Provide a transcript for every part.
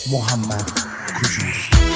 محمد کجوری.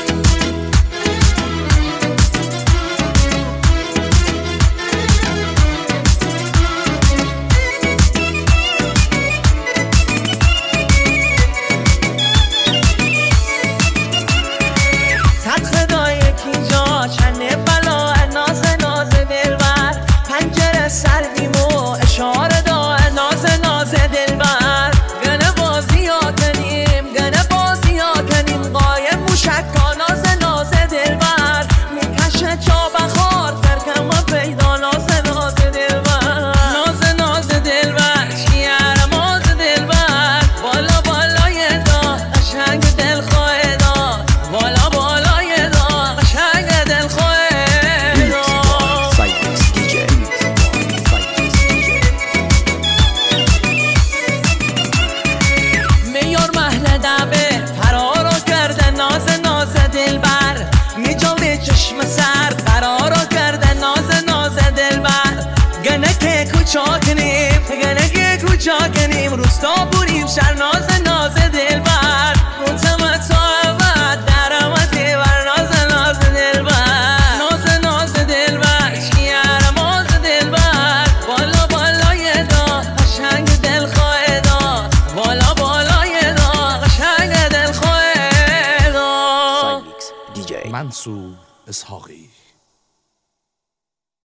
کوچاکنیم روستا بوریم شهر ناز دلبر منتمت تا ابد درامتی بر ناز دلبر ناز دلبر چیاره ماز دلبر بالا بالای دا قشنگ دلخواه دا بالا بالای دا قشنگ دلخواه دا منصور اسحاقی.